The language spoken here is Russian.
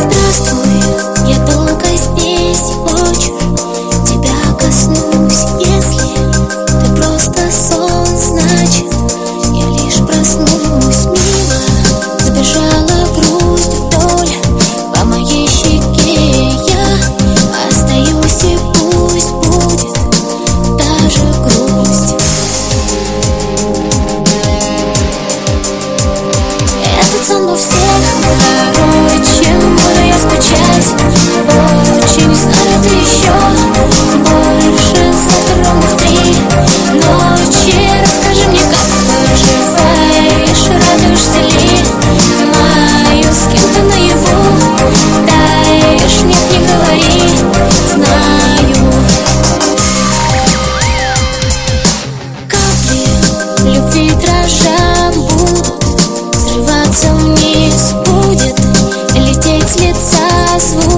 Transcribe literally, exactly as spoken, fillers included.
Здравствуй, я долго здесь хочу тебя коснусь. Если ты просто сон, значит я лишь проснусь. Мимо забежала грусть вдоль по моей щеке. Я остаюсь, и пусть будет даже грусть. Этот сон был всех короче, буду я скучать очень. Знаю, ты еще больше завтра ровно в три ночи. Расскажи мне, как поживаешь, радуешься ли маю, с кем ты наяву таешь. Нет, не говори, знаю. Капли любви дрожа будут срываться вниз, будет лететь с лица звук.